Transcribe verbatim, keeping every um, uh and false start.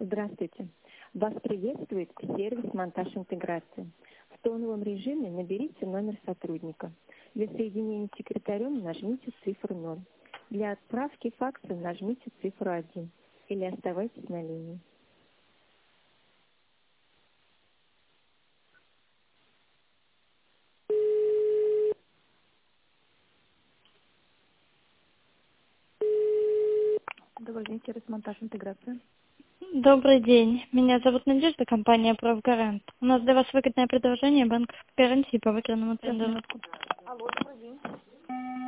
Здравствуйте. Вас приветствует сервис «Монтаж интеграции». В тоновом режиме наберите номер сотрудника. Для соединения с секретарем нажмите цифру ноль. Для отправки факса нажмите цифру один. Или оставайтесь на линии. Добрый день, сервис «Монтаж интеграции». Добрый день. Меня зовут Надежда, компания «Правгарант». У нас для вас выгодное предложение банковской гарантии по выкранному Сейчас, тендеру. минутку. Алло, добрый день.